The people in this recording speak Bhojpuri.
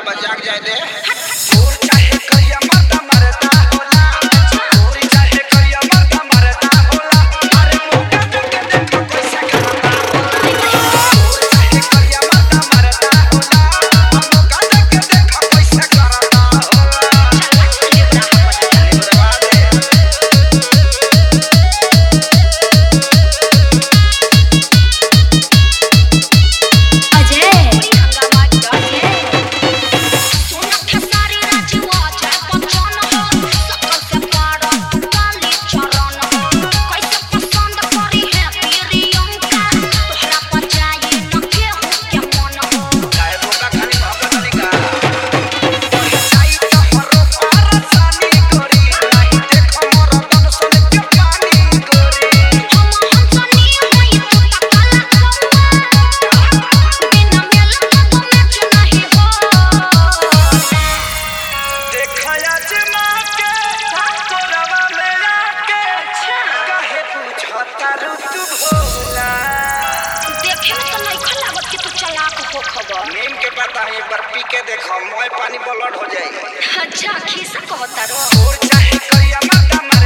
जाग जाए दे और चाहे करिया मरदा मरदा होला और चाहे करिया मरदा मरदा होला अरे मुंडा के देखो कैसे करता होला और चाहे करिया मरदा मरदा होला मुंडा के देखो कैसे करता नीम के पता है एक बार पी के देखो मोय पानी ब्लड हो जाएगी। अच्छा खीसा कहता रो और चाहे करिया मरदा